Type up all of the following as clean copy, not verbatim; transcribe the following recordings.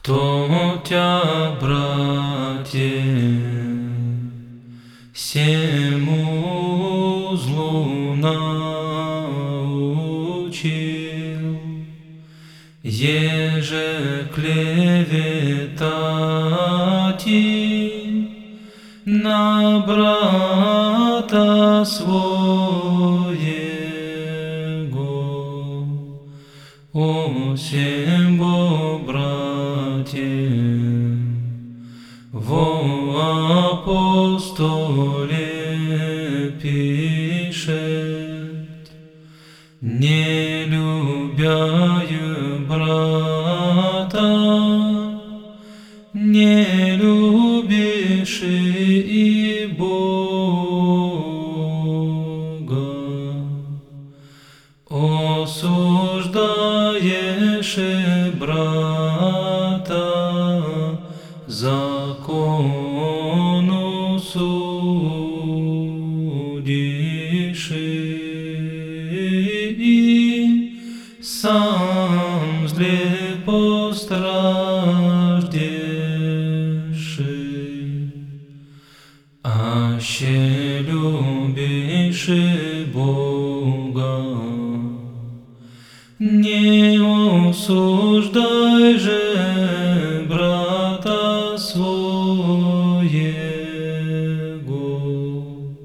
Кто тебя, братья, всему злу научил, еже клеветати на брата своего? Осем братья во апостоле пишет, не любяю брата, не любишь и Бога, осуждаешь брата, закону судишь и сам зле постраждешь. Аще любишь Бога, не осуждай же брата своего.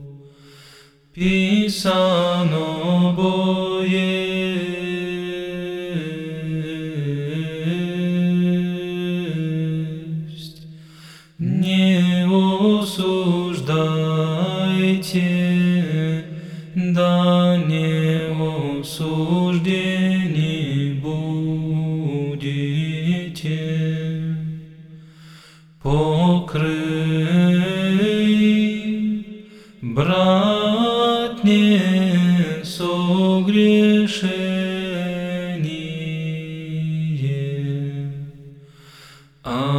Писано бо есть, не осуждайте, да не осуждени будете. Покрый, брат, не согрешение,